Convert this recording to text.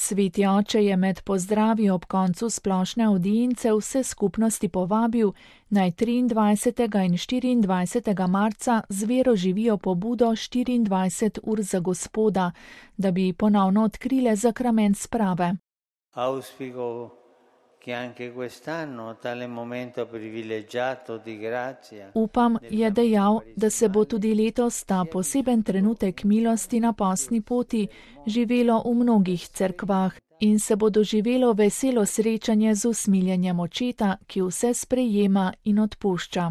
Sveti oče je med pozdravi ob koncu splošne avdience vse skupnosti povabil, naj 23. in 24. marca z vero živijo pobudo 24 ur za Gospoda, da bi ponovno odkrile zakrament sprave. Auspico che anche quest'anno tale momento privilegiato di grazia. Upam, je dejal, da se bo tudi letos ta poseben trenutek milosti na postni poti živelo v mnogih cerkvah in se bo doživelo veselo srečanje z usmiljenjem očeta, ki vse sprejema in odpušča.